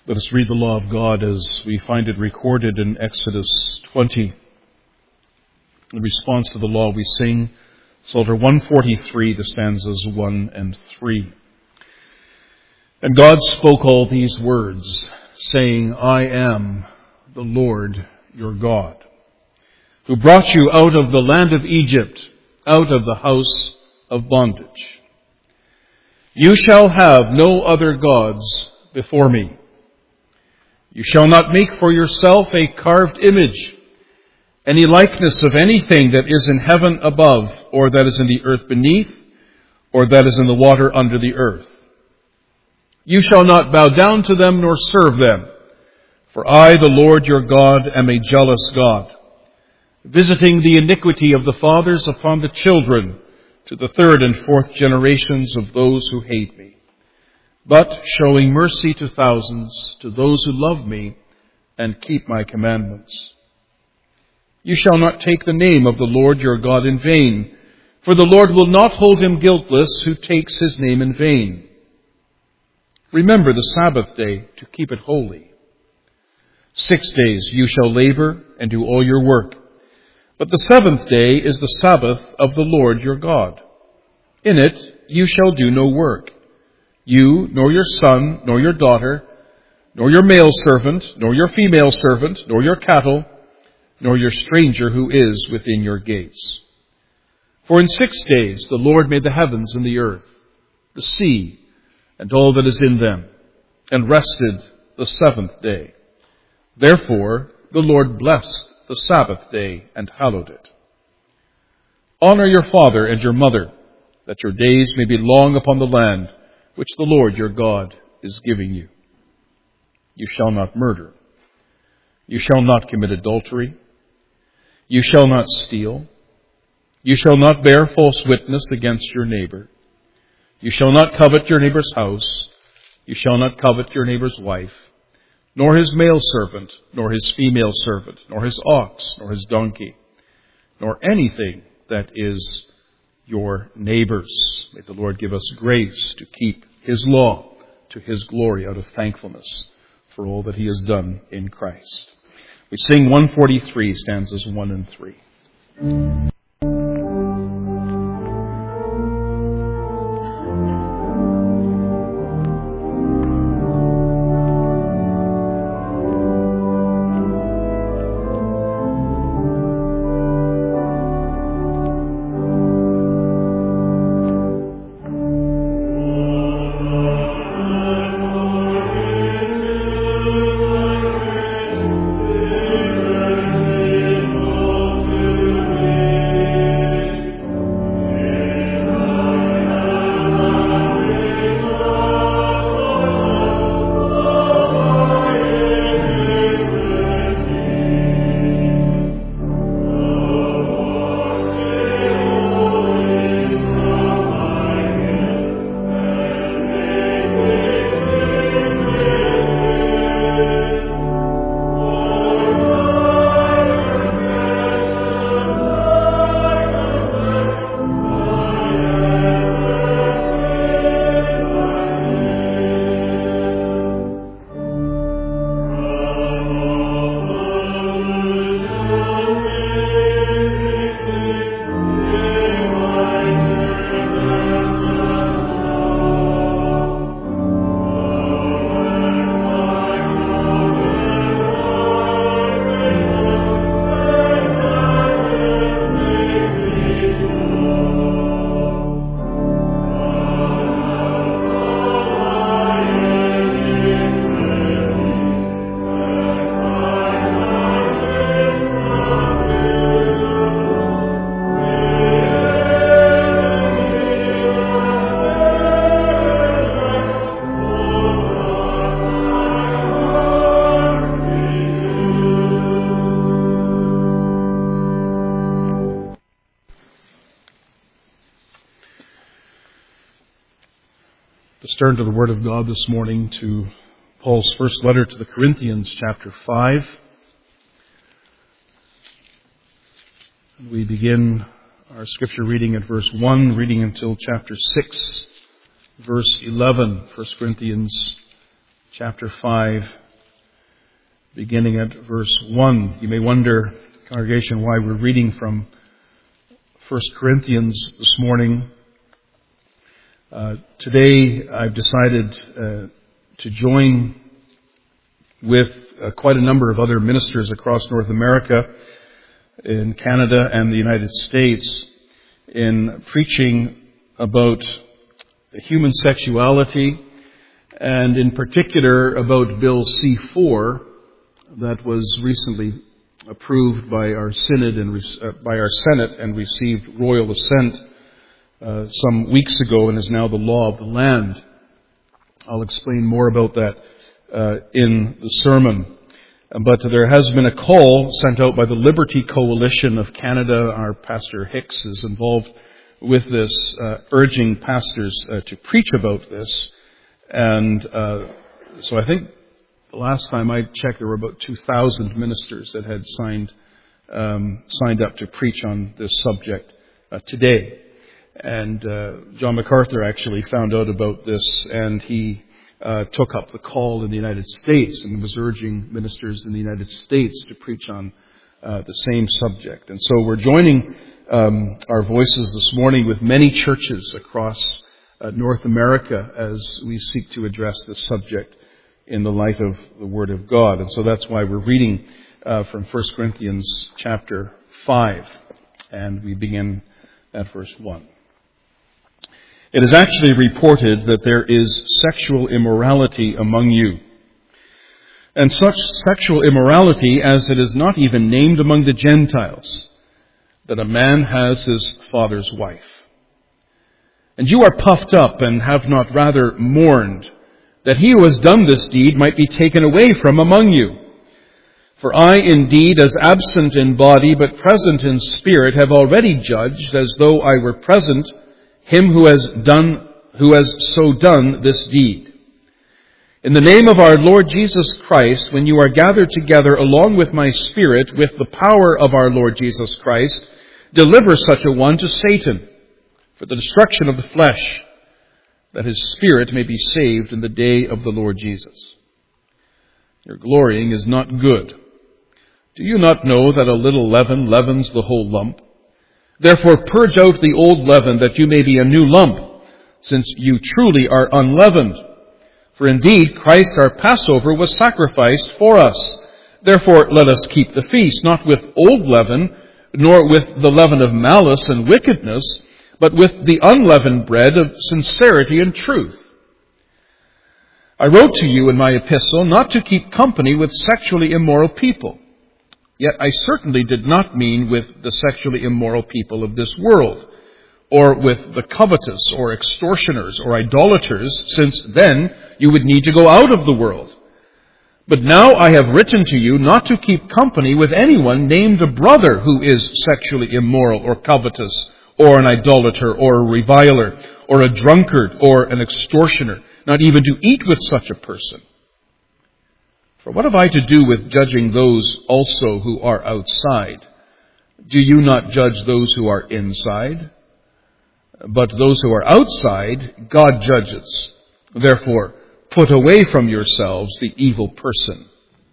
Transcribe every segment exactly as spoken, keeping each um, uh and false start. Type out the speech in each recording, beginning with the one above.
Let us read the law of God as we find it recorded in Exodus twenty. In response to the law, we sing Psalter one forty-three, the stanzas one and three. And God spoke all these words, saying, I am the Lord your God, who brought you out of the land of Egypt, out of the house of bondage. You shall have no other gods before me. You shall not make for yourself a carved image, any likeness of anything that is in heaven above, or that is in the earth beneath, or that is in the water under the earth. You shall not bow down to them nor serve them, for I, the Lord your God, am a jealous God, visiting the iniquity of the fathers upon the children to the third and fourth generations of those who hate me, but showing mercy to thousands, to those who love me and keep my commandments. You shall not take the name of the Lord your God in vain, for the Lord will not hold him guiltless who takes his name in vain. Remember the Sabbath day to keep it holy. Six days you shall labor and do all your work, but the seventh day is the Sabbath of the Lord your God. In it you shall do no work, you, nor your son, nor your daughter, nor your male servant, nor your female servant, nor your cattle, nor your stranger who is within your gates. For in six days the Lord made the heavens and the earth, the sea, and all that is in them, and rested the seventh day. Therefore the Lord blessed the Sabbath day and hallowed it. Honor your father and your mother, that your days may be long upon the land which the Lord your God is giving you. You shall not murder. You shall not commit adultery. You shall not steal. You shall not bear false witness against your neighbor. You shall not covet your neighbor's house. You shall not covet your neighbor's wife, nor his male servant, nor his female servant, nor his ox, nor his donkey, nor anything that is your neighbor's. May the Lord give us grace to keep his law to his glory out of thankfulness for all that he has done in Christ. We sing one forty-three, stanzas one and three. Let's turn to the Word of God this morning, to Paul's first letter to the Corinthians, chapter five. We begin our scripture reading at verse one, reading until chapter six, verse eleven. First Corinthians chapter five, beginning at verse one. You may wonder, congregation, why we're reading from First Corinthians this morning. Uh, today I've decided uh, to join with uh, quite a number of other ministers across North America, in Canada and the United States, in preaching about human sexuality, and in particular about Bill C four that was recently approved by our synod and uh, by our Senate and received royal assent uh, some weeks ago and is now the law of the land. I'll explain more about that uh, in the sermon. But there has been a call sent out by the Liberty Coalition of Canada. Our Pastor Hicks is involved with this, uh, urging pastors uh, to preach about this. And uh, so I think the last time I checked, there were about two thousand ministers that had signed um, signed up to preach on this subject uh, today. And uh, John MacArthur actually found out about this, and he uh, took up the call in the United States and was urging ministers in the United States to preach on uh, the same subject. And so we're joining um, our voices this morning with many churches across uh, North America as we seek to address this subject in the light of the Word of God. And so that's why we're reading uh, from First Corinthians chapter five, and we begin at verse one. It is actually reported that there is sexual immorality among you, and such sexual immorality as it is not even named among the Gentiles, that a man has his father's wife. And you are puffed up and have not rather mourned, that he who has done this deed might be taken away from among you. For I indeed, as absent in body but present in spirit, have already judged, as though I were present, him who has done, who has so done this deed. In the name of our Lord Jesus Christ, when you are gathered together along with my spirit, with the power of our Lord Jesus Christ, deliver such a one to Satan, for the destruction of the flesh, that his spirit may be saved in the day of the Lord Jesus. Your glorying is not good. Do you not know that a little leaven leavens the whole lump? Therefore purge out the old leaven, that you may be a new lump, since you truly are unleavened. For indeed Christ our Passover was sacrificed for us. Therefore let us keep the feast, not with old leaven, nor with the leaven of malice and wickedness, but with the unleavened bread of sincerity and truth. I wrote to you in my epistle not to keep company with sexually immoral people. Yet I certainly did not mean with the sexually immoral people of this world, or with the covetous, or extortioners, or idolaters, since then you would need to go out of the world. But now I have written to you not to keep company with anyone named a brother who is sexually immoral, or covetous, or an idolater, or a reviler, or a drunkard, or an extortioner, not even to eat with such a person. For what have I to do with judging those also who are outside? Do you not judge those who are inside? But those who are outside, God judges. Therefore, put away from yourselves the evil person.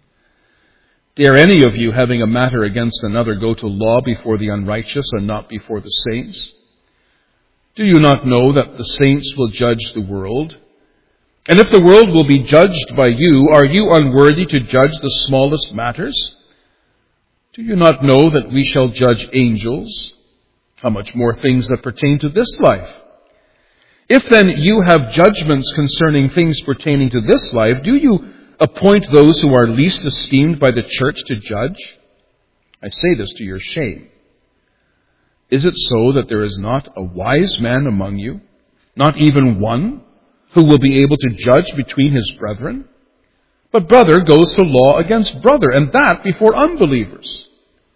Dare any of you, having a matter against another, go to law before the unrighteous and not before the saints? Do you not know that the saints will judge the world? And if the world will be judged by you, are you unworthy to judge the smallest matters? Do you not know that we shall judge angels? How much more things that pertain to this life? If then you have judgments concerning things pertaining to this life, do you appoint those who are least esteemed by the church to judge? I say this to your shame. Is it so that there is not a wise man among you, not even one, who will be able to judge between his brethren? But brother goes to law against brother, and that before unbelievers.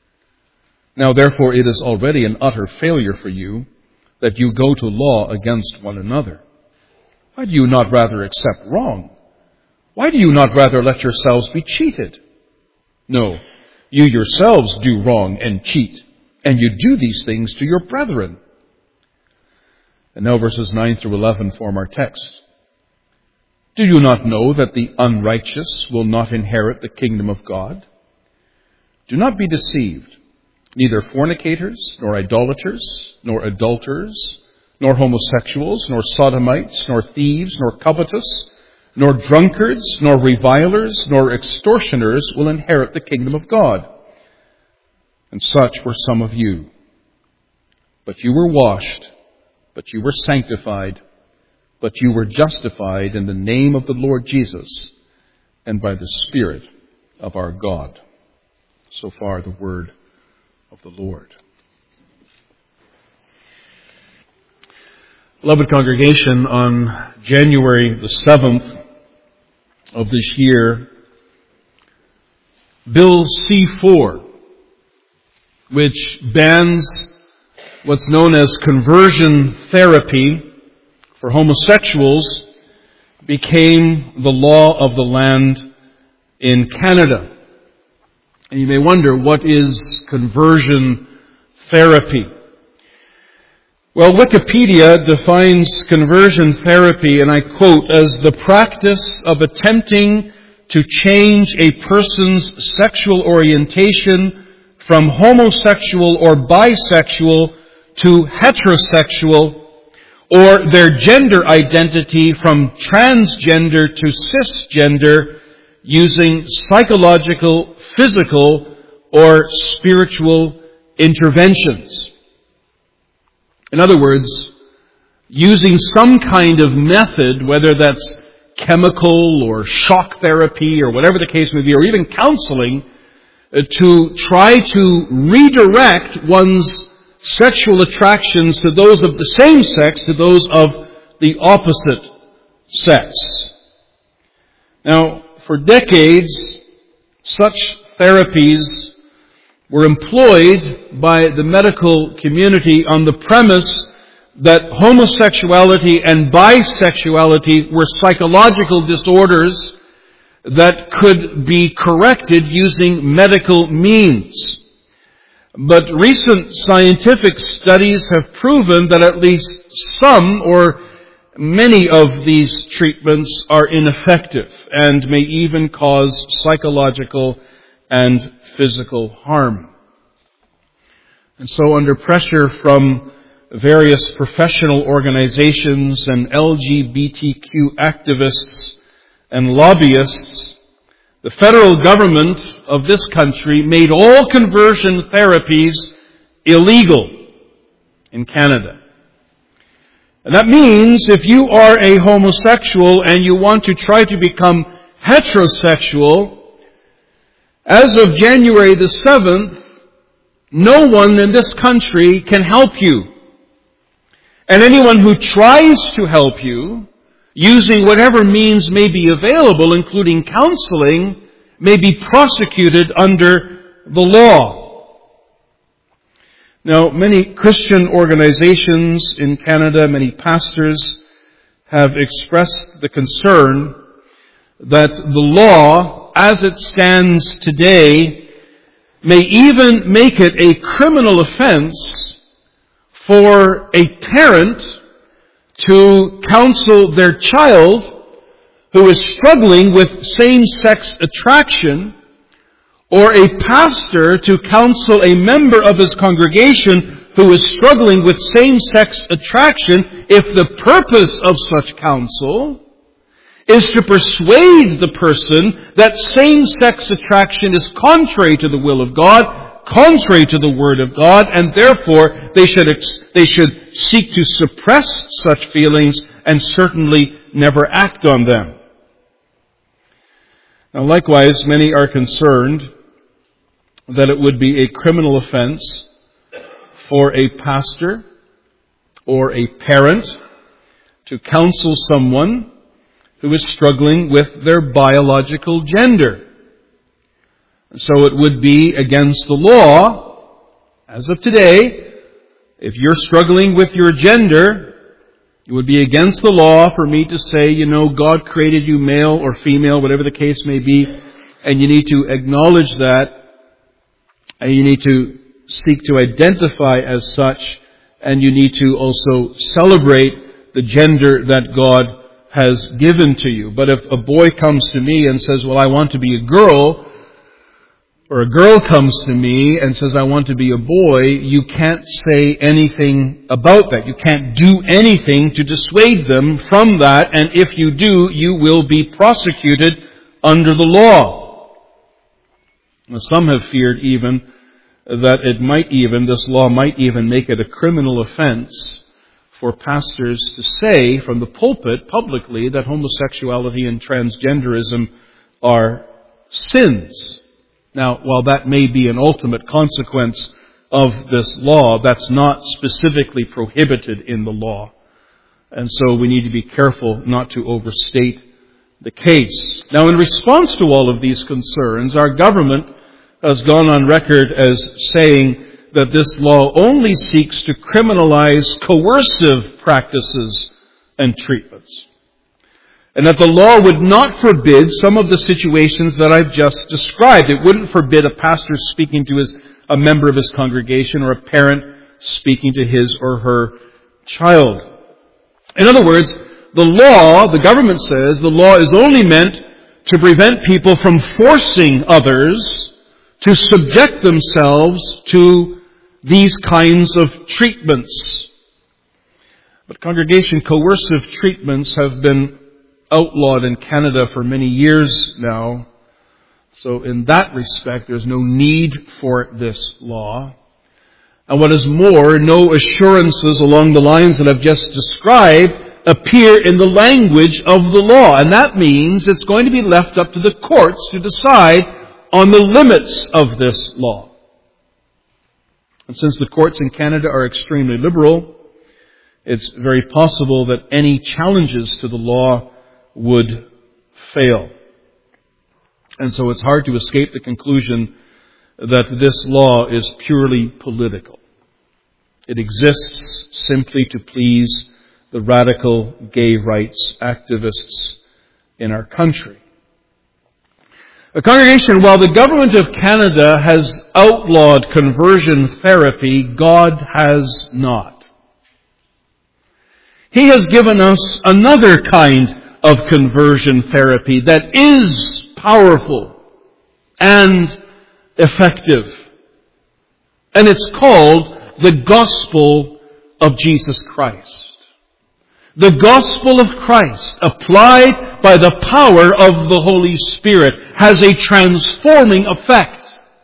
Now therefore it is already an utter failure for you that you go to law against one another. Why do you not rather accept wrong? Why do you not rather let yourselves be cheated? No, you yourselves do wrong and cheat, and you do these things to your brethren. And now verses nine through eleven form our text. Do you not know that the unrighteous will not inherit the kingdom of God? Do not be deceived. Neither fornicators, nor idolaters, nor adulterers, nor homosexuals, nor sodomites, nor thieves, nor covetous, nor drunkards, nor revilers, nor extortioners will inherit the kingdom of God. And such were some of you. But you were washed, but you were sanctified, but you were justified in the name of the Lord Jesus and by the Spirit of our God. So far the word of the Lord. Beloved congregation, on January the seventh of this year, Bill C four, which bans what's known as conversion therapy for homosexuals, became the law of the land in Canada. And you may wonder, what is conversion therapy? Well, Wikipedia defines conversion therapy, and I quote, as the practice of attempting to change a person's sexual orientation from homosexual or bisexual to heterosexual, or their gender identity from transgender to cisgender, using psychological, physical, or spiritual interventions. In other words, using some kind of method, whether that's chemical or shock therapy or whatever the case may be, or even counseling, uh, to try to redirect one's sexual attractions to those of the same sex, to those of the opposite sex. Now, for decades, such therapies were employed by the medical community on the premise that homosexuality and bisexuality were psychological disorders that could be corrected using medical means. But recent scientific studies have proven that at least some or many of these treatments are ineffective and may even cause psychological and physical harm. And so, under pressure from various professional organizations and L G B T Q activists and lobbyists, the federal government of this country made all conversion therapies illegal in Canada. And that means if you are a homosexual and you want to try to become heterosexual, as of January the seventh, no one in this country can help you. And anyone who tries to help you, using whatever means may be available, including counseling, may be prosecuted under the law. Now, many Christian organizations in Canada, many pastors, have expressed the concern that the law, as it stands today, may even make it a criminal offense for a parent to counsel their child who is struggling with same-sex attraction, or a pastor to counsel a member of his congregation who is struggling with same-sex attraction, if the purpose of such counsel is to persuade the person that same-sex attraction is contrary to the will of God, contrary to the Word of God, and therefore they should ex- they should seek to suppress such feelings and certainly never act on them. Now, likewise, many are concerned that it would be a criminal offense for a pastor or a parent to counsel someone who is struggling with their biological gender. So it would be against the law, as of today, if you're struggling with your gender, it would be against the law for me to say, you know, God created you male or female, whatever the case may be, and you need to acknowledge that, and you need to seek to identify as such, and you need to also celebrate the gender that God has given to you. But if a boy comes to me and says, well, I want to be a girl, or a girl comes to me and says, I want to be a boy, you can't say anything about that. You can't do anything to dissuade them from that, and if you do, you will be prosecuted under the law. Now, some have feared even that it might even, this law might even make it a criminal offense for pastors to say from the pulpit publicly that homosexuality and transgenderism are sins. Now, while that may be an ultimate consequence of this law, that's not specifically prohibited in the law. And so we need to be careful not to overstate the case. Now, in response to all of these concerns, our government has gone on record as saying that this law only seeks to criminalize coercive practices and treatments. And that the law would not forbid some of the situations that I've just described. It wouldn't forbid a pastor speaking to his, a member of his congregation, or a parent speaking to his or her child. In other words, the law, the government says, the law is only meant to prevent people from forcing others to subject themselves to these kinds of treatments. But congregation, coercive treatments have been outlawed in Canada for many years now. So in that respect, there's no need for this law. And what is more, no assurances along the lines that I've just described appear in the language of the law. And that means it's going to be left up to the courts to decide on the limits of this law. And since the courts in Canada are extremely liberal, it's very possible that any challenges to the law would fail. And so it's hard to escape the conclusion that this law is purely political. It exists simply to please the radical gay rights activists in our country. A congregation, while the government of Canada has outlawed conversion therapy, God has not. He has given us another kind of conversion therapy that is powerful and effective. And it's called the gospel of Jesus Christ. The gospel of Christ, applied by the power of the Holy Spirit, has a transforming effect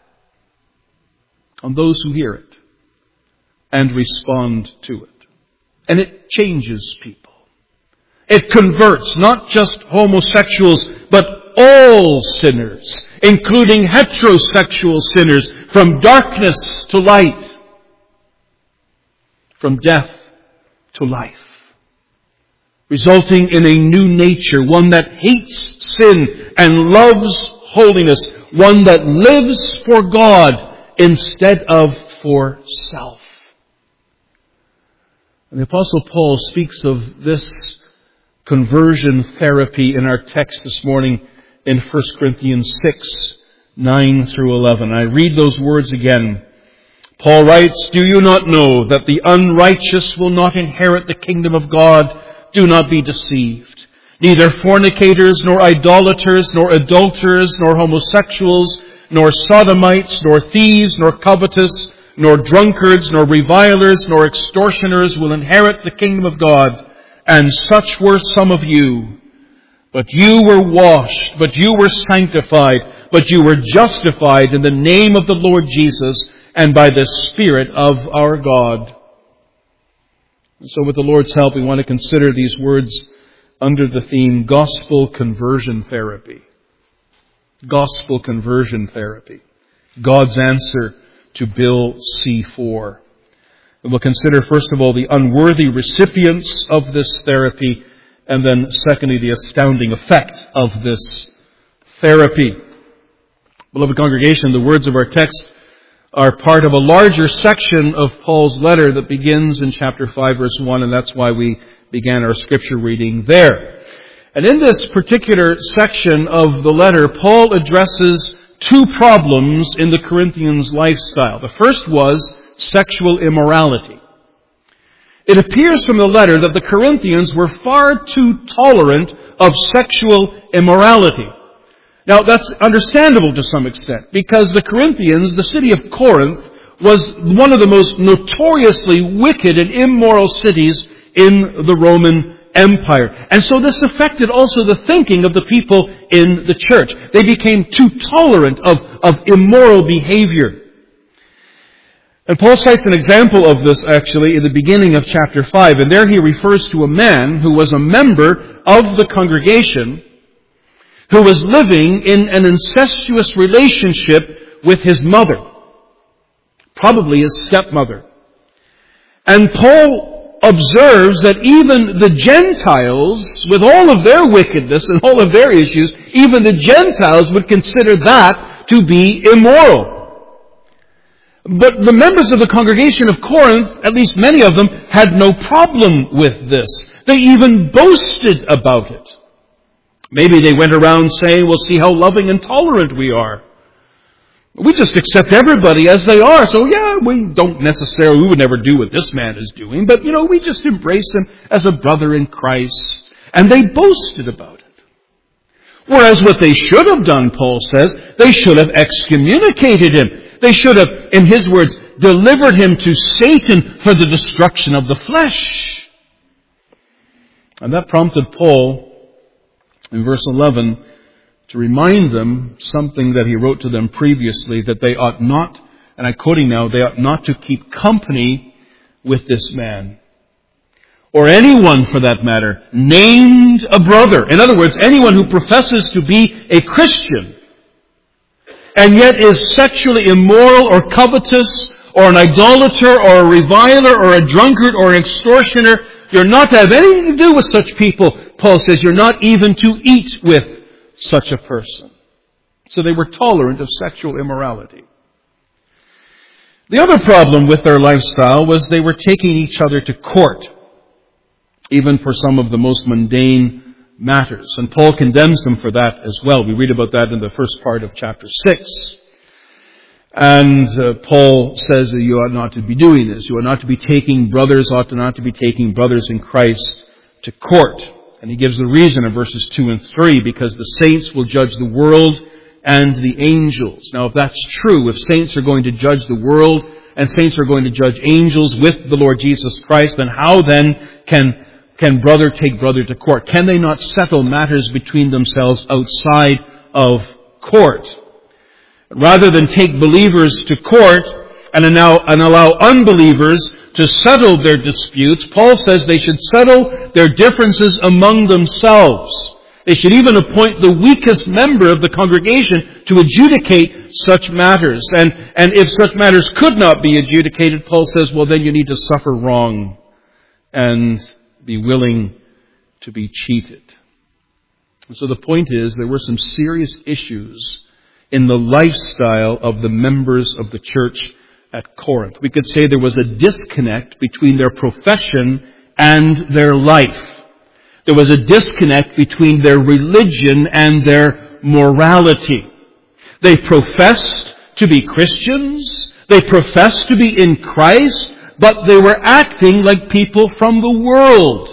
on those who hear it and respond to it. And it changes people. It converts not just homosexuals, but all sinners, including heterosexual sinners, from darkness to light, from death to life, resulting in a new nature, one that hates sin and loves holiness, one that lives for God instead of for self. And the Apostle Paul speaks of this conversion therapy in our text this morning in First Corinthians six, nine through eleven. I read those words again. Paul writes, "Do you not know that the unrighteous will not inherit the kingdom of God? Do not be deceived. Neither fornicators, nor idolaters, nor adulterers, nor homosexuals, nor sodomites, nor thieves, nor covetous, nor drunkards, nor revilers, nor extortioners will inherit the kingdom of God. And such were some of you. But you were washed, but you were sanctified, but you were justified in the name of the Lord Jesus and by the Spirit of our God." And so with the Lord's help, we want to consider these words under the theme Gospel Conversion Therapy. Gospel Conversion Therapy. God's answer to Bill C four. And we'll consider, first of all, the unworthy recipients of this therapy, and then, secondly, the astounding effect of this therapy. Beloved congregation, the words of our text are part of a larger section of Paul's letter that begins in chapter five, verse one, and that's why we began our scripture reading there. And in this particular section of the letter, Paul addresses two problems in the Corinthians' lifestyle. The first was sexual immorality. it appears from the letter that the Corinthians were far too tolerant of sexual immorality. Now, that's understandable to some extent, because the Corinthians, the city of Corinth, was one of the most notoriously wicked and immoral cities in the Roman Empire. And so this affected also the thinking of the people in the church. They became too tolerant of, of immoral behavior. And Paul cites an example of this, actually, in the beginning of chapter five. And there he refers to a man who was a member of the congregation who was living in an incestuous relationship with his mother, probably his stepmother. And Paul observes that even the Gentiles, with all of their wickedness and all of their issues, even the Gentiles would consider that to be immoral. But the members of the congregation of Corinth, at least many of them, had no problem with this. They even boasted about it. Maybe they went around saying, well, see how loving and tolerant we are. We just accept everybody as they are. So yeah, we don't necessarily, we would never do what this man is doing. But, you know, we just embrace him as a brother in Christ. And they boasted about it. Whereas what they should have done, Paul says, they should have excommunicated him. They should have, in his words, delivered him to Satan for the destruction of the flesh. And that prompted Paul, in verse eleven, to remind them something that he wrote to them previously, that they ought not, and I'm quoting now, they ought not to keep company with this man. Or anyone, for that matter, named a brother. In other words, anyone who professes to be a Christian, and yet is sexually immoral or covetous, or an idolater, or a reviler, or a drunkard, or an extortioner. You're not to have anything to do with such people. Paul says you're not even to eat with such a person. So they were tolerant of sexual immorality. The other problem with their lifestyle was they were taking each other to court, even for some of the most mundane matters. And Paul condemns them for that as well. We read about that in the first part of chapter six. And uh, Paul says that you ought not to be doing this. You ought not to be taking brothers, ought not to be taking brothers in Christ to court. And he gives the reason in verses two and three, because the saints will judge the world and the angels. Now, if that's true, if saints are going to judge the world and saints are going to judge angels with the Lord Jesus Christ, then how then can can brother take brother to court? Can they not settle matters between themselves outside of court? Rather than take believers to court and allow, and allow unbelievers to settle their disputes, Paul says they should settle their differences among themselves. They should even appoint the weakest member of the congregation to adjudicate such matters. And, and if such matters could not be adjudicated, Paul says, well, then you need to suffer wrong and be willing to be cheated. And so the point is, there were some serious issues in the lifestyle of the members of the church at Corinth. We could say there was a disconnect between their profession and their life. There was a disconnect between their religion and their morality. They professed to be Christians. They professed to be in Christ, but they were acting like people from the world.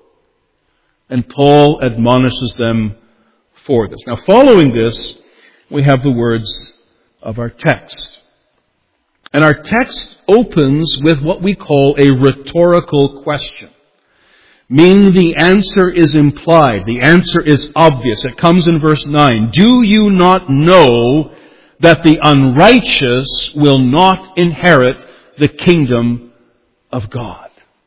And Paul admonishes them for this. Now, following this, we have the words of our text. And our text opens with what we call a rhetorical question, meaning the answer is implied. The answer is obvious. It comes in verse nine. Do you not know that the unrighteous will not inherit the kingdom of God?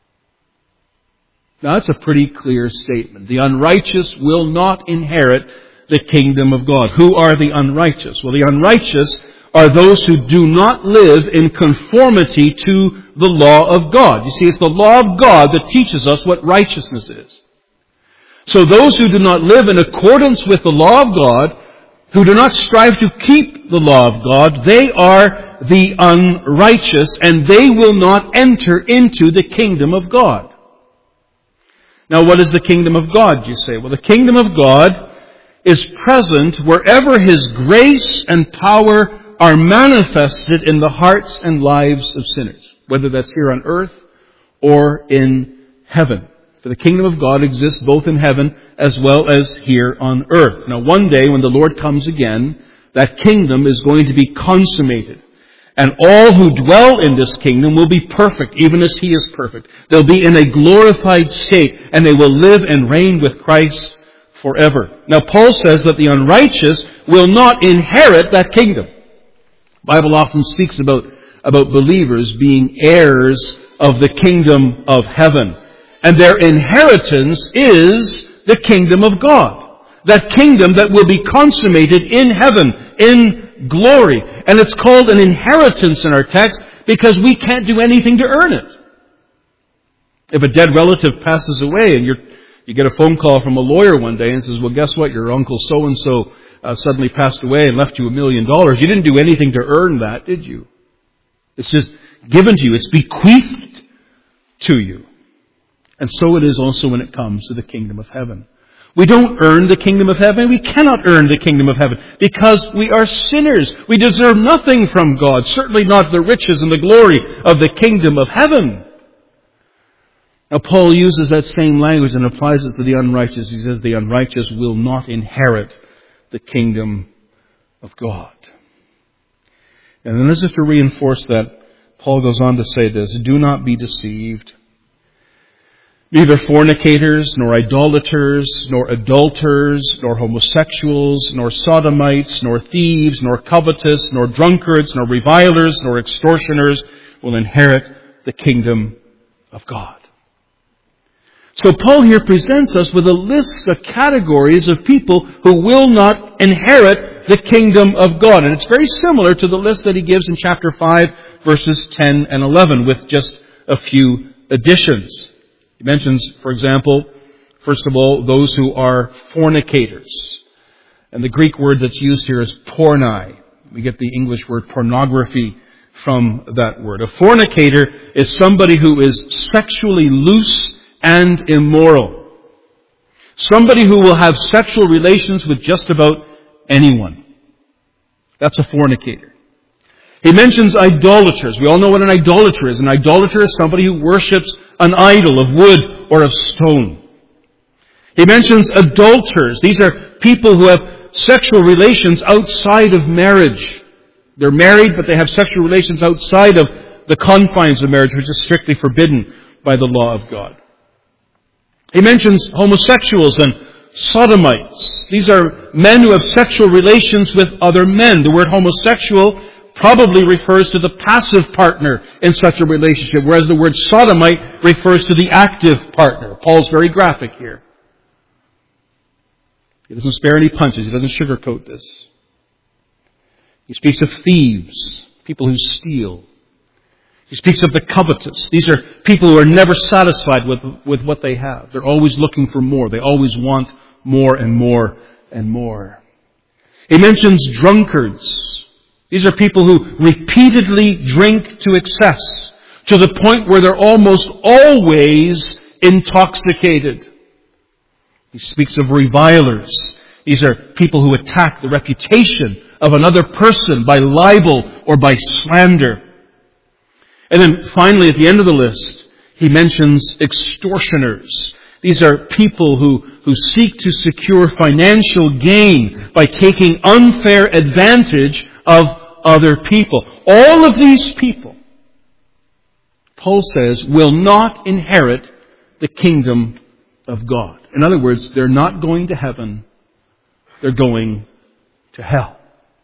Now, that's a pretty clear statement. The unrighteous will not inherit the kingdom of God. Who are the unrighteous? Well, the unrighteous are those who do not live in conformity to the law of God. You see, it's the law of God that teaches us what righteousness is. So those who do not live in accordance with the law of God, who do not strive to keep the law of God, they are the unrighteous, and they will not enter into the kingdom of God. Now, what is the kingdom of God, you say? Well, the kingdom of God is present wherever His grace and power are manifested in the hearts and lives of sinners, whether that's here on earth or in heaven. For the kingdom of God exists both in heaven as well as here on earth. Now one day when the Lord comes again, that kingdom is going to be consummated. And all who dwell in this kingdom will be perfect, even as He is perfect. They'll be in a glorified state, and they will live and reign with Christ forever. Now Paul says that the unrighteous will not inherit that kingdom. The Bible often speaks about, about believers being heirs of the kingdom of heaven. And their inheritance is the kingdom of God. That kingdom that will be consummated in heaven, in glory. And it's called an inheritance in our text because we can't do anything to earn it. If a dead relative passes away and you're, you get a phone call from a lawyer one day and says, well, guess what? Your uncle so-and-so uh, suddenly passed away and left you a million dollars. You didn't do anything to earn that, did you? It's just given to you. It's bequeathed to you. And so it is also when it comes to the kingdom of heaven. We don't earn the kingdom of heaven. We cannot earn the kingdom of heaven because we are sinners. We deserve nothing from God, certainly not the riches and the glory of the kingdom of heaven. Now Paul uses that same language and applies it to the unrighteous. He says the unrighteous will not inherit the kingdom of God. And then as if to reinforce that, Paul goes on to say this, do not be deceived. Neither fornicators, nor idolaters, nor adulterers, nor homosexuals, nor sodomites, nor thieves, nor covetous, nor drunkards, nor revilers, nor extortioners will inherit the kingdom of God. So Paul here presents us with a list of categories of people who will not inherit the kingdom of God. And it's very similar to the list that he gives in chapter five, verses ten and eleven, with just a few additions. He mentions, for example, first of all, those who are fornicators. And the Greek word that's used here is pornai. We get the English word pornography from that word. A fornicator is somebody who is sexually loose and immoral. Somebody who will have sexual relations with just about anyone. That's a fornicator. He mentions idolaters. We all know what an idolater is. An idolater is somebody who worships an idol of wood or of stone. He mentions adulterers. These are people who have sexual relations outside of marriage. They're married, but they have sexual relations outside of the confines of marriage, which is strictly forbidden by the law of God. He mentions homosexuals and sodomites. These are men who have sexual relations with other men. The word homosexual probably refers to the passive partner in such a relationship, whereas the word sodomite refers to the active partner. Paul's very graphic here. He doesn't spare any punches. He doesn't sugarcoat this. He speaks of thieves, people who steal. He speaks of the covetous. These are people who are never satisfied with, with what they have. They're always looking for more. They always want more and more and more. He mentions drunkards. These are people who repeatedly drink to excess, to the point where they're almost always intoxicated. He speaks of revilers. These are people who attack the reputation of another person by libel or by slander. And then finally, at the end of the list, he mentions extortioners. These are people who, who seek to secure financial gain by taking unfair advantage of other people. All of these people, Paul says, will not inherit the kingdom of God. In other words, they're not going to heaven. They're going to hell.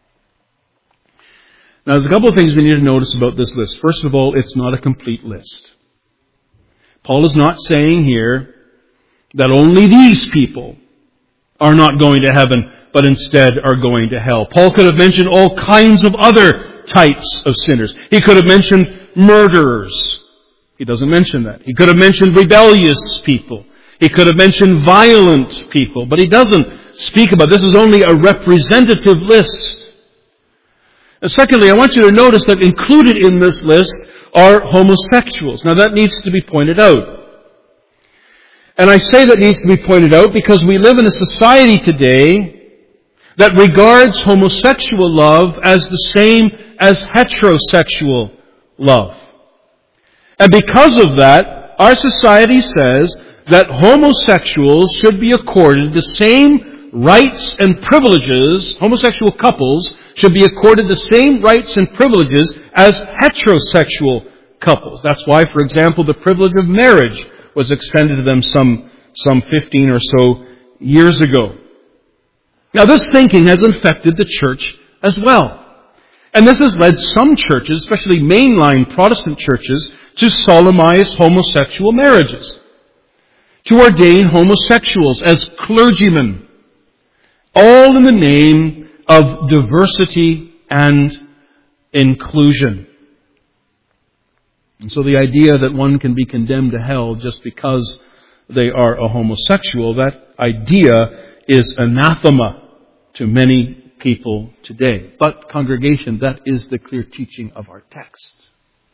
Now, there's a couple of things we need to notice about this list. First of all, it's not a complete list. Paul is not saying here that only these people are not going to heaven, but instead are going to hell. Paul could have mentioned all kinds of other types of sinners. He could have mentioned murderers. He doesn't mention that. He could have mentioned rebellious people. He could have mentioned violent people, but he doesn't speak about. This is only a representative list. And secondly, I want you to notice that included in this list are homosexuals. Now that needs to be pointed out. And I say that needs to be pointed out because we live in a society today that regards homosexual love as the same as heterosexual love. And because of that, our society says that homosexuals should be accorded the same rights and privileges, homosexual couples should be accorded the same rights and privileges as heterosexual couples. That's why, for example, the privilege of marriage was extended to them some, some fifteen or so years ago. Now, this thinking has infected the church as well. And this has led some churches, especially mainline Protestant churches, to solemnize homosexual marriages, to ordain homosexuals as clergymen, all in the name of diversity and inclusion. And so the idea that one can be condemned to hell just because they are a homosexual, that idea is anathema to many people today. But, congregation, that is the clear teaching of our text.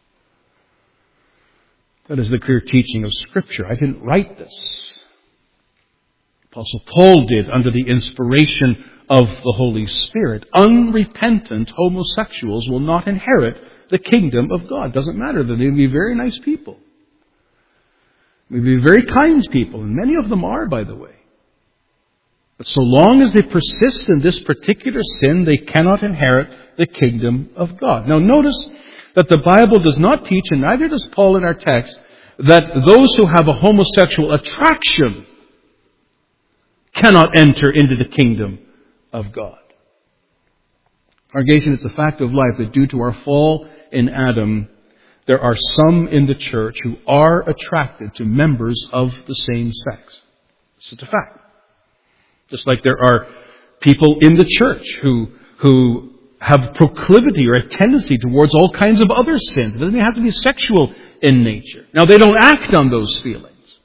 That is the clear teaching of Scripture. I didn't write this. Apostle Paul did under the inspiration of the Holy Spirit. Unrepentant homosexuals will not inherit the kingdom of God. Doesn't matter. They may be very nice people. They may be very kind people, and many of them are, by the way. But so long as they persist in this particular sin, they cannot inherit the kingdom of God. Now notice that the Bible does not teach, and neither does Paul in our text, that those who have a homosexual attraction cannot enter into the kingdom of God. Congregation, it's a fact of life that due to our fall in Adam, there are some in the church who are attracted to members of the same sex. It's just a fact. Just like there are people in the church who, who have proclivity or a tendency towards all kinds of other sins. It doesn't have to be sexual in nature. Now, they don't act on those feelings,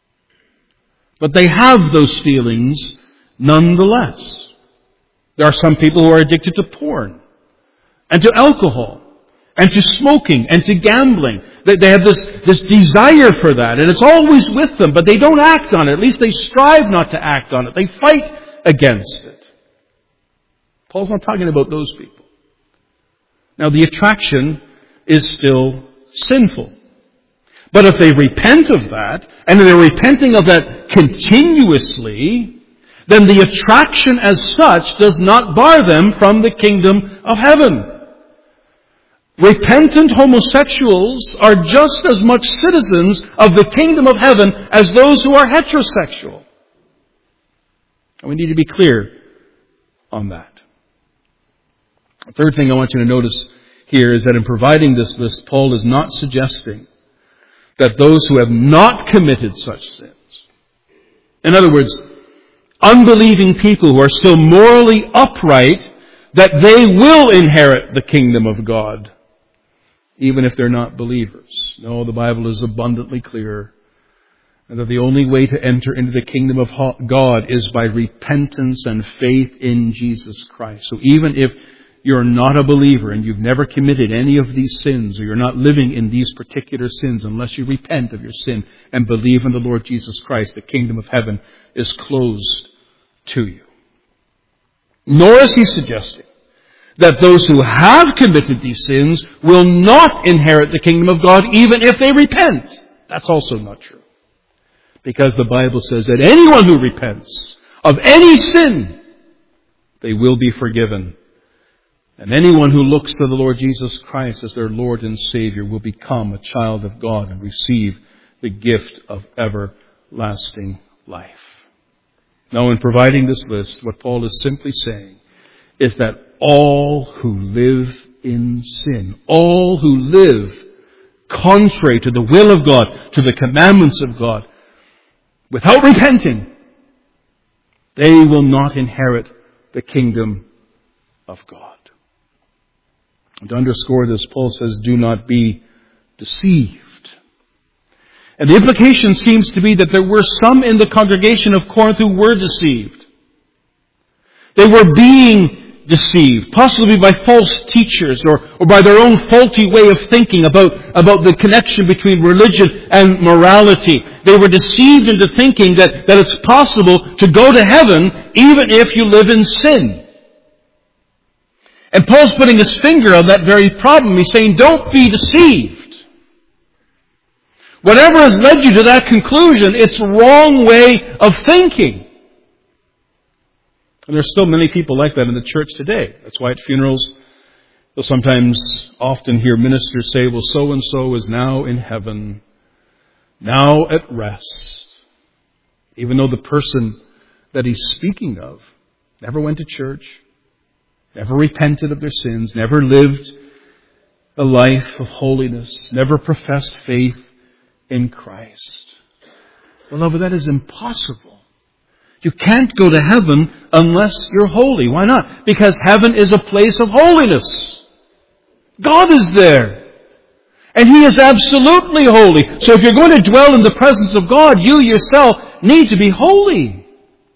but they have those feelings nonetheless. There are some people who are addicted to porn and to alcohol and to smoking and to gambling. They, they have this, this desire for that, and it's always with them, but they don't act on it. At least they strive not to act on it. They fight against it. Paul's not talking about those people. Now, the attraction is still sinful. But if they repent of that, and they're repenting of that continuously, then the attraction as such does not bar them from the kingdom of heaven. Repentant homosexuals are just as much citizens of the kingdom of heaven as those who are heterosexual. And we need to be clear on that. The third thing I want you to notice here is that in providing this list, Paul is not suggesting that those who have not committed such sins, in other words, unbelieving people who are still morally upright, that they will inherit the kingdom of God, even if they're not believers. No, the Bible is abundantly clear that the only way to enter into the kingdom of God is by repentance and faith in Jesus Christ. So even if you're not a believer and you've never committed any of these sins, or you're not living in these particular sins, unless you repent of your sin and believe in the Lord Jesus Christ, the kingdom of heaven is closed to you. Nor is he suggesting that those who have committed these sins will not inherit the kingdom of God even if they repent. That's also not true. Because the Bible says that anyone who repents of any sin, they will be forgiven. And anyone who looks to the Lord Jesus Christ as their Lord and Savior will become a child of God and receive the gift of everlasting life. Now, in providing this list, what Paul is simply saying is that all who live in sin, all who live contrary to the will of God, to the commandments of God, without repenting, they will not inherit the kingdom of God. And to underscore this, Paul says, do not be deceived. And the implication seems to be that there were some in the congregation of Corinth who were deceived. They were being deceived, possibly by false teachers or, or by their own faulty way of thinking about, about the connection between religion and morality. They were deceived into thinking that, that it's possible to go to heaven even if you live in sin. And Paul's putting his finger on that very problem. He's saying, don't be deceived. Whatever has led you to that conclusion, it's a wrong way of thinking. And there's still many people like that in the church today. That's why at funerals, you'll sometimes often hear ministers say, well, so-and-so is now in heaven, now at rest. Even though the person that he's speaking of never went to church, never repented of their sins, never lived a life of holiness, never professed faith in Christ. Beloved, that is impossible. You can't go to heaven unless you're holy. Why not? Because heaven is a place of holiness. God is there. And He is absolutely holy. So if you're going to dwell in the presence of God, you yourself need to be holy.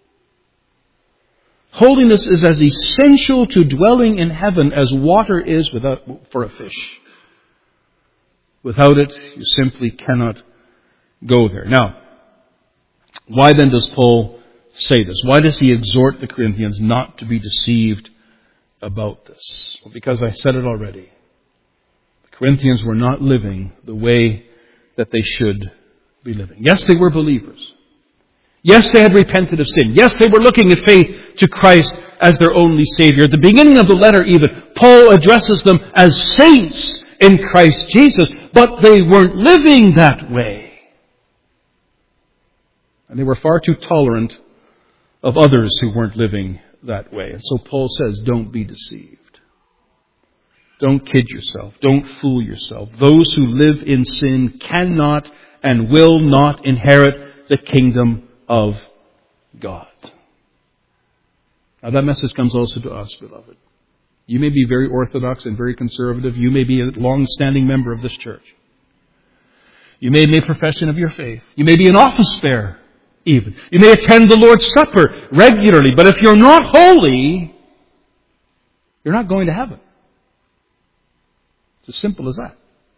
Holiness is as essential to dwelling in heaven as water is without, for a fish. Without it, you simply cannot go there. Now, why then does Paul say this? Why does he exhort the Corinthians not to be deceived about this? Well, because I said it already. The Corinthians were not living the way that they should be living. Yes, they were believers. Yes, they had repented of sin. Yes, they were looking in faith to Christ as their only Savior. At the beginning of the letter even, Paul addresses them as saints in Christ Jesus, but they weren't living that way. And they were far too tolerant of others who weren't living that way. And so Paul says, don't be deceived. Don't kid yourself. Don't fool yourself. Those who live in sin cannot and will not inherit the kingdom of God. Now that message comes also to us, beloved. You may be very orthodox and very conservative. You may be a long-standing member of this church. You may make profession of your faith. You may be an office bearer, even. You may attend the Lord's Supper regularly. But if you're not holy, you're not going to heaven. It's as simple as that.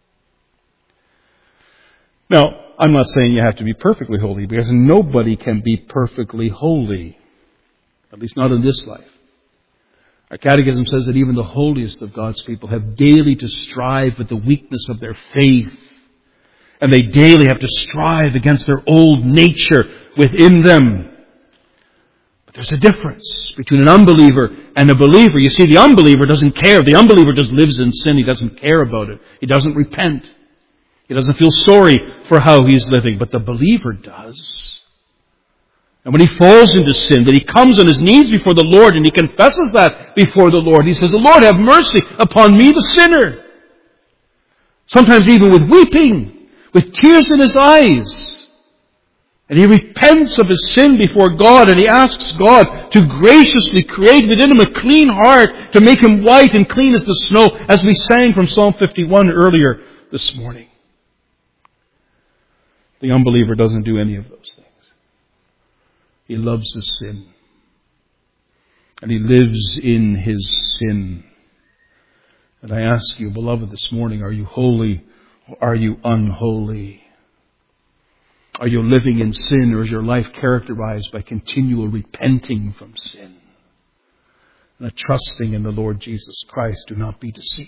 Now, I'm not saying you have to be perfectly holy, because nobody can be perfectly holy. At least not in this life. Our catechism says that even the holiest of God's people have daily to strive with the weakness of their faith. And they daily have to strive against their old nature within them. But there's a difference between an unbeliever and a believer. You see, the unbeliever doesn't care. The unbeliever just lives in sin. He doesn't care about it. He doesn't repent. He doesn't feel sorry for how he's living. But the believer does. And when he falls into sin, that he comes on his knees before the Lord and he confesses that before the Lord. He says, "The Lord, have mercy upon me, the sinner." Sometimes even with weeping, with tears in his eyes. And he repents of his sin before God, and he asks God to graciously create within him a clean heart, to make him white and clean as the snow, as we sang from Psalm fifty-one earlier this morning. The unbeliever doesn't do any of those things. He loves his sin. And he lives in his sin. And I ask you, beloved, this morning, are you holy or are you unholy? Are you living in sin, or is your life characterized by continual repenting from sin? And a trusting in the Lord Jesus Christ. Do not be deceived.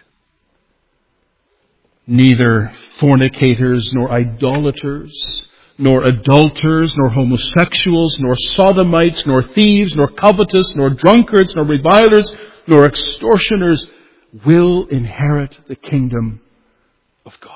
Neither fornicators, nor idolaters, nor adulterers, nor homosexuals, nor sodomites, nor thieves, nor covetous, nor drunkards, nor revilers, nor extortioners will inherit the kingdom of God.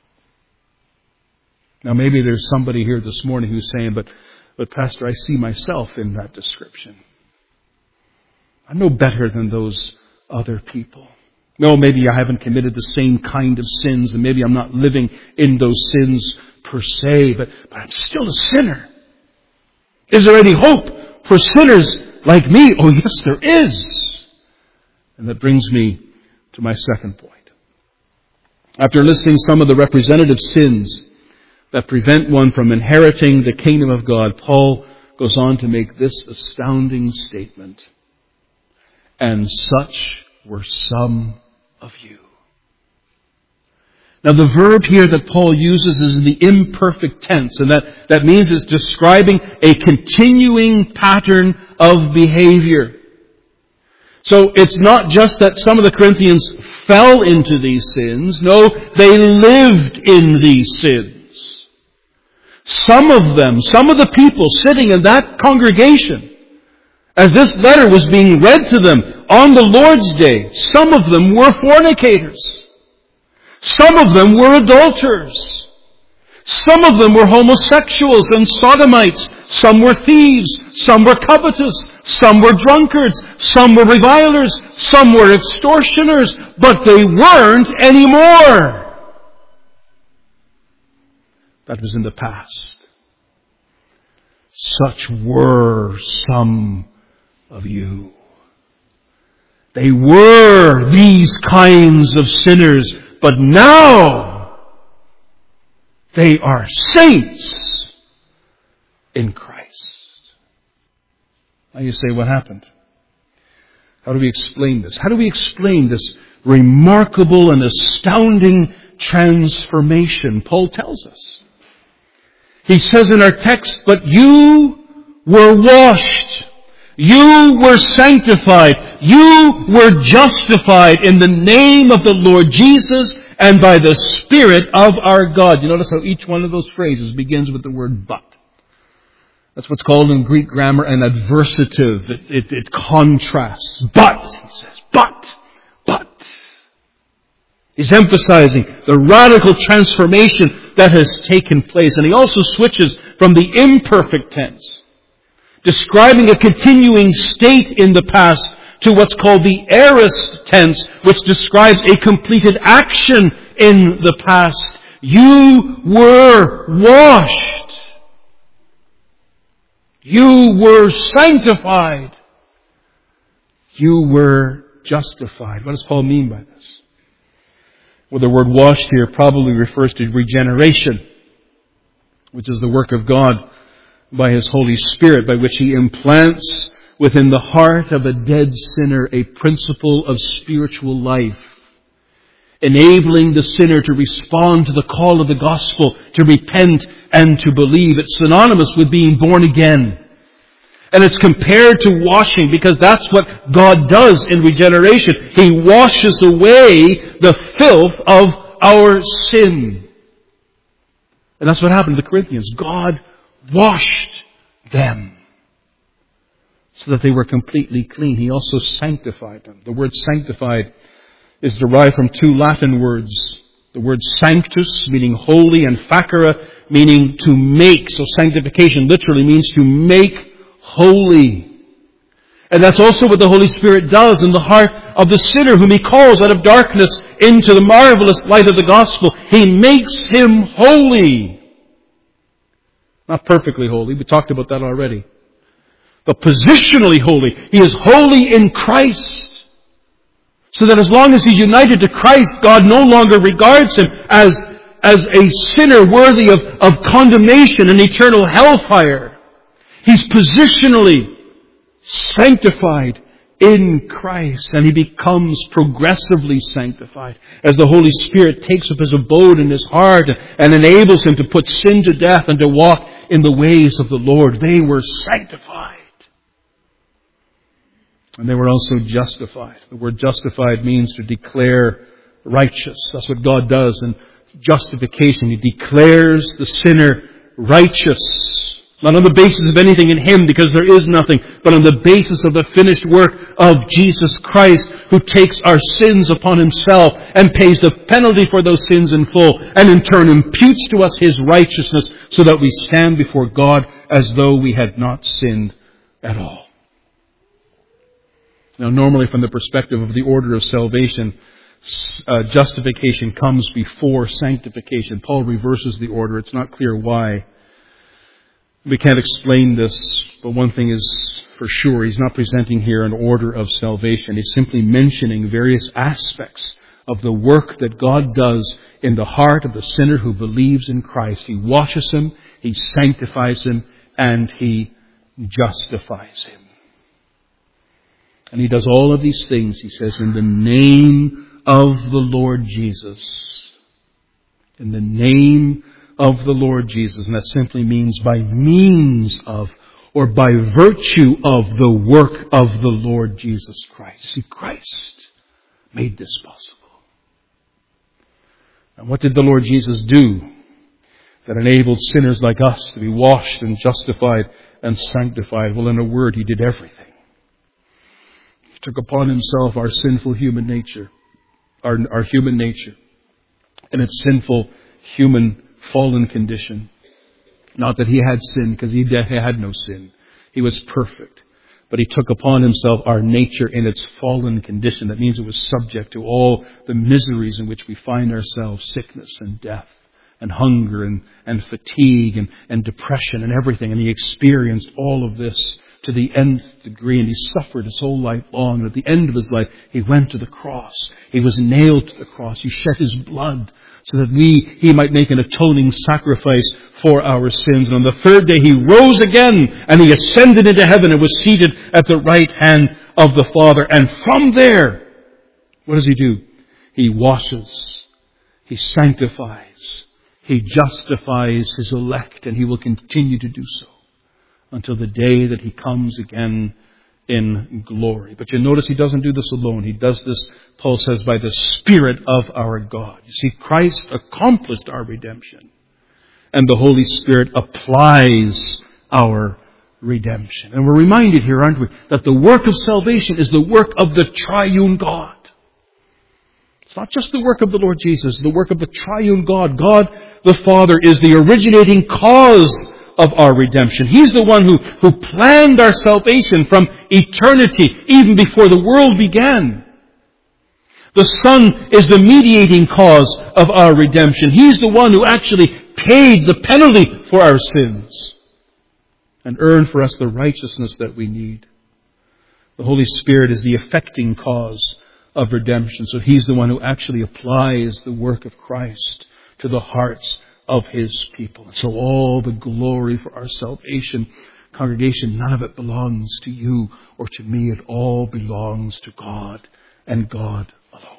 Now maybe there's somebody here this morning who's saying, but, but Pastor, I see myself in that description. I'm no better than those other people. No, maybe I haven't committed the same kind of sins, and maybe I'm not living in those sins per se, but, but I'm still a sinner. Is there any hope for sinners like me? Oh yes, there is. And that brings me to my second point. After listing some of the representative sins that prevent one from inheriting the kingdom of God, Paul goes on to make this astounding statement. And such were some of you. Now the verb here that Paul uses is in the imperfect tense, and that, that means it's describing a continuing pattern of behavior. So it's not just that some of the Corinthians fell into these sins. No, they lived in these sins. Some of them, some of the people sitting in that congregation, as this letter was being read to them on the Lord's Day, some of them were fornicators. Some of them were adulterers. Some of them were homosexuals and sodomites. Some were thieves. Some were covetous. Some were drunkards. Some were revilers. Some were extortioners. But they weren't anymore. That was in the past. Such were some of you. They were these kinds of sinners, but now they are saints in Christ. Now you say, what happened? How do we explain this? How do we explain this remarkable and astounding transformation Paul tells us? He says in our text, but you were washed. You were sanctified. You were justified in the name of the Lord Jesus and by the Spirit of our God. You notice how each one of those phrases begins with the word but. That's what's called in Greek grammar an adversative. It, it, it contrasts. But, he says, but, but. He's emphasizing the radical transformation that has taken place. And he also switches from the imperfect tense, describing a continuing state in the past, to what's called the aorist tense, which describes a completed action in the past. You were washed. You were sanctified. You were justified. What does Paul mean by this? Well, the word washed here probably refers to regeneration, which is the work of God by His Holy Spirit, by which He implants within the heart of a dead sinner a principle of spiritual life, enabling the sinner to respond to the call of the gospel, to repent and to believe. It's synonymous with being born again. And it's compared to washing, because that's what God does in regeneration. He washes away the filth of our sin. And that's what happened to the Corinthians. God washed them so that they were completely clean. He also sanctified them. The word sanctified is derived from two Latin words. The word sanctus, meaning holy, and facere, meaning to make. So sanctification literally means to make holy. And that's also what the Holy Spirit does in the heart of the sinner whom He calls out of darkness into the marvelous light of the gospel. He makes him holy. Not perfectly holy. We talked about that already. But positionally holy. He is holy in Christ. So that as long as he's united to Christ, God no longer regards him as, as a sinner worthy of, of condemnation and eternal hellfire. He's positionally sanctified in Christ, and he becomes progressively sanctified as the Holy Spirit takes up his abode in his heart and enables him to put sin to death and to walk in the ways of the Lord. They were sanctified. And they were also justified. The word justified means to declare righteous. That's what God does in justification. He declares the sinner righteous. Not on the basis of anything in him, because there is nothing, but on the basis of the finished work of Jesus Christ, who takes our sins upon himself and pays the penalty for those sins in full, and in turn imputes to us his righteousness, so that we stand before God as though we had not sinned at all. Now, normally from the perspective of the order of salvation, uh, justification comes before sanctification. Paul reverses the order. It's not clear why. We can't explain this, but one thing is for sure, he's not presenting here an order of salvation. He's simply mentioning various aspects of the work that God does in the heart of the sinner who believes in Christ. He washes him, He sanctifies him, and He justifies him. And He does all of these things, he says, in the name of the Lord Jesus. In the name of the Lord Jesus. And that simply means by means of, or by virtue of the work of the Lord Jesus Christ. See, Christ made this possible. And what did the Lord Jesus do? that enabled sinners like us to be washed and justified and sanctified. Well, in a word, He did everything. He took upon Himself our sinful human nature, our, our human nature, and its sinful human fallen condition. Not that He had sin, because He had no sin. He was perfect. But He took upon Himself our nature in its fallen condition. That means it was subject to all the miseries in which we find ourselves, sickness and death and hunger and, and fatigue and, and depression and everything. And He experienced all of this to the nth degree, and He suffered His whole life long. And at the end of His life, He went to the cross. He was nailed to the cross. He shed His blood so that we, He might make an atoning sacrifice for our sins. And on the third day, He rose again, and He ascended into heaven and was seated at the right hand of the Father. And from there, what does He do? He washes. He sanctifies. He justifies His elect, and He will continue to do so until the day that He comes again in glory. But you notice He doesn't do this alone. He does this, Paul says, by the Spirit of our God. You see, Christ accomplished our redemption, and the Holy Spirit applies our redemption. And we're reminded here, aren't we, that the work of salvation is the work of the triune God. It's not just the work of the Lord Jesus, it's the work of the triune God. God the Father is the originating cause of our redemption. He's the one who, who planned our salvation from eternity, even before the world began. The Son is the mediating cause of our redemption. He's the one who actually paid the penalty for our sins and earned for us the righteousness that we need. The Holy Spirit is the effecting cause of redemption. So He's the one who actually applies the work of Christ to the hearts of His people. So all the glory for our salvation, congregation, none of it belongs to you or to me. It all belongs to God and God alone.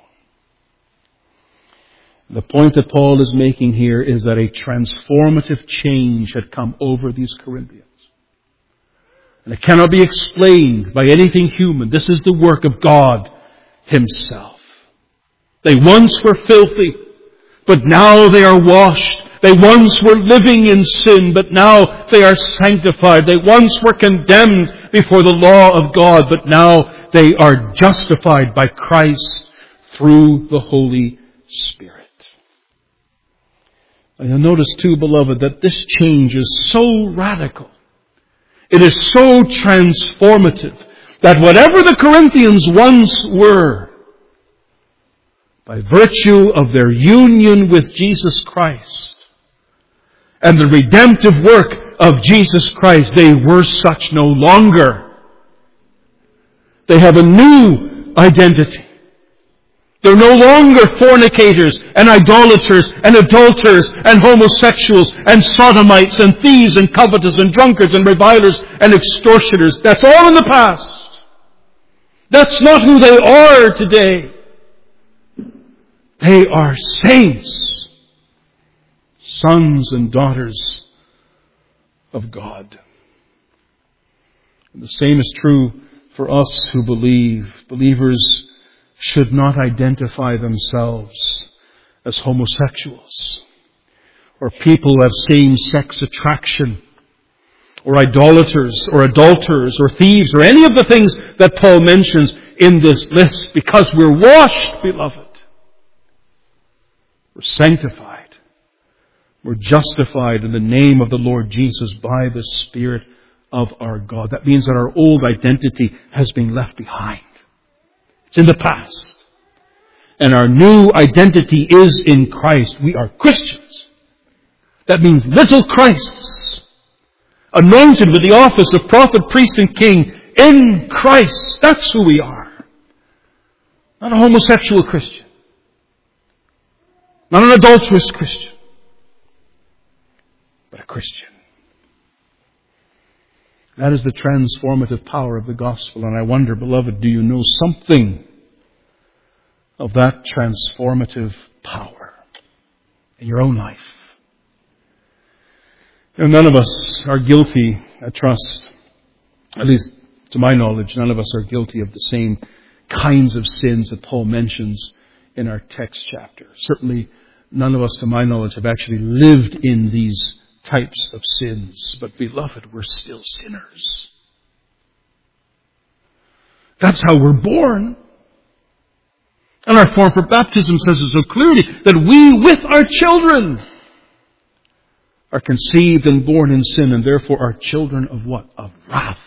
The point that Paul is making here is that a transformative change had come over these Corinthians. And it cannot be explained by anything human. This is the work of God Himself. They once were filthy, but now they are washed. They once were living in sin, but now they are sanctified. They once were condemned before the law of God, but now they are justified by Christ through the Holy Spirit. And you'll notice too, beloved, that this change is so radical. It is so transformative that whatever the Corinthians once were, by virtue of their union with Jesus Christ and the redemptive work of Jesus Christ, they were such no longer. They have a new identity. They're no longer fornicators and idolaters and adulterers and homosexuals and sodomites and thieves and covetous and drunkards and revilers and extortioners. That's all in the past. That's not who they are today. They are saints, sons and daughters of God. And the same is true for us who believe. Believers should not identify themselves as homosexuals or people who have same-sex attraction or idolaters or adulterers or thieves or any of the things that Paul mentions in this list, because we're washed, beloved. We're sanctified. We're justified in the name of the Lord Jesus by the Spirit of our God. That means that our old identity has been left behind. It's in the past. And our new identity is in Christ. We are Christians. That means little Christs, anointed with the office of prophet, priest, and king in Christ. That's who we are. Not a homosexual Christian. Not an adulterous Christian. But a Christian. That is the transformative power of the gospel. And I wonder, beloved, do you know something of that transformative power in your own life? You know, none of us are guilty, I trust, at least to my knowledge, none of us are guilty of the same kinds of sins that Paul mentions in our text chapter. Certainly None of us, to my knowledge, have actually lived in these types of sins. But beloved, we're still sinners. That's how we're born. And our form for baptism says it so clearly that we, with our children, are conceived and born in sin, and therefore are children of what? Of wrath.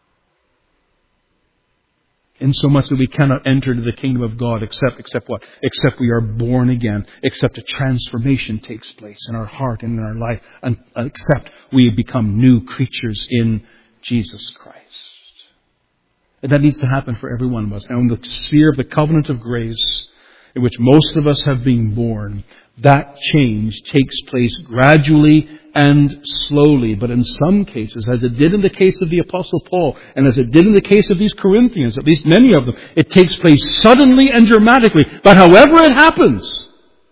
Insomuch that we cannot enter into the kingdom of God except, except what? Except we are born again. Except a transformation takes place in our heart and in our life. And except we become new creatures in Jesus Christ. And that needs to happen for every one of us. Now, in the sphere of the covenant of grace, in which most of us have been born, that change takes place gradually and slowly. But in some cases, as it did in the case of the Apostle Paul, and as it did in the case of these Corinthians, at least many of them, it takes place suddenly and dramatically. But however it happens,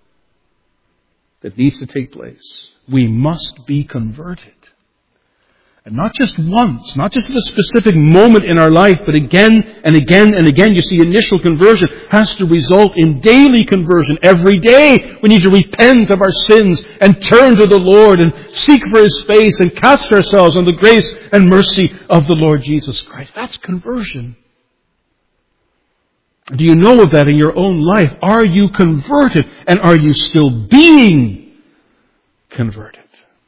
it needs to take place. We must be converted. And not just once, not just at a specific moment in our life, but again and again and again. You see, initial conversion has to result in daily conversion. Every day we need to repent of our sins and turn to the Lord and seek for His face and cast ourselves on the grace and mercy of the Lord Jesus Christ. That's conversion. Do you know of that in your own life? Are you converted? And are you still being converted?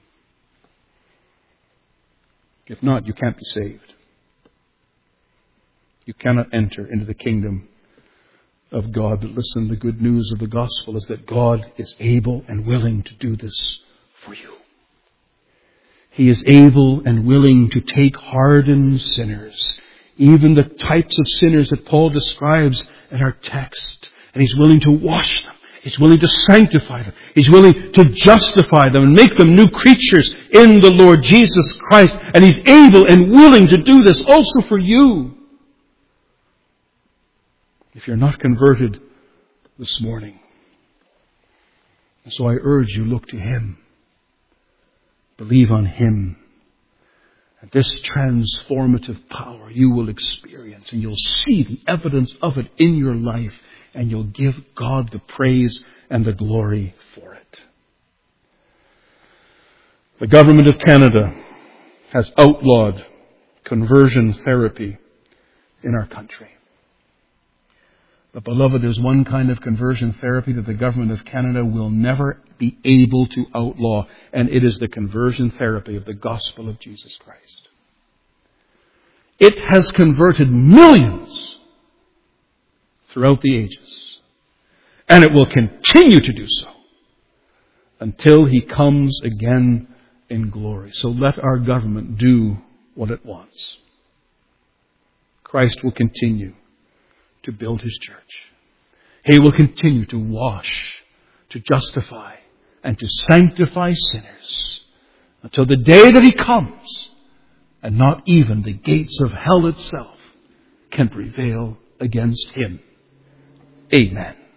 If not, you can't be saved. You cannot enter into the kingdom of God. But listen, the good news of the gospel is that God is able and willing to do this for you. He is able and willing to take hardened sinners, even the types of sinners that Paul describes in our text, and He's willing to wash them. He's willing to sanctify them. He's willing to justify them and make them new creatures in the Lord Jesus Christ. And He's able and willing to do this also for you. If you're not converted this morning. And so I urge you, look to Him. Believe on Him. And this transformative power you will experience, and you'll see the evidence of it in your life. And you'll give God the praise and the glory for it. The government of Canada has outlawed conversion therapy in our country. But beloved, there's one kind of conversion therapy that the government of Canada will never be able to outlaw, and it is the conversion therapy of the gospel of Jesus Christ. It has converted millions throughout the ages. And it will continue to do so until He comes again in glory. So let our government do what it wants. Christ will continue to build His church. He will continue to wash, to justify, and to sanctify sinners until the day that He comes, and not even the gates of hell itself can prevail against Him. Amen.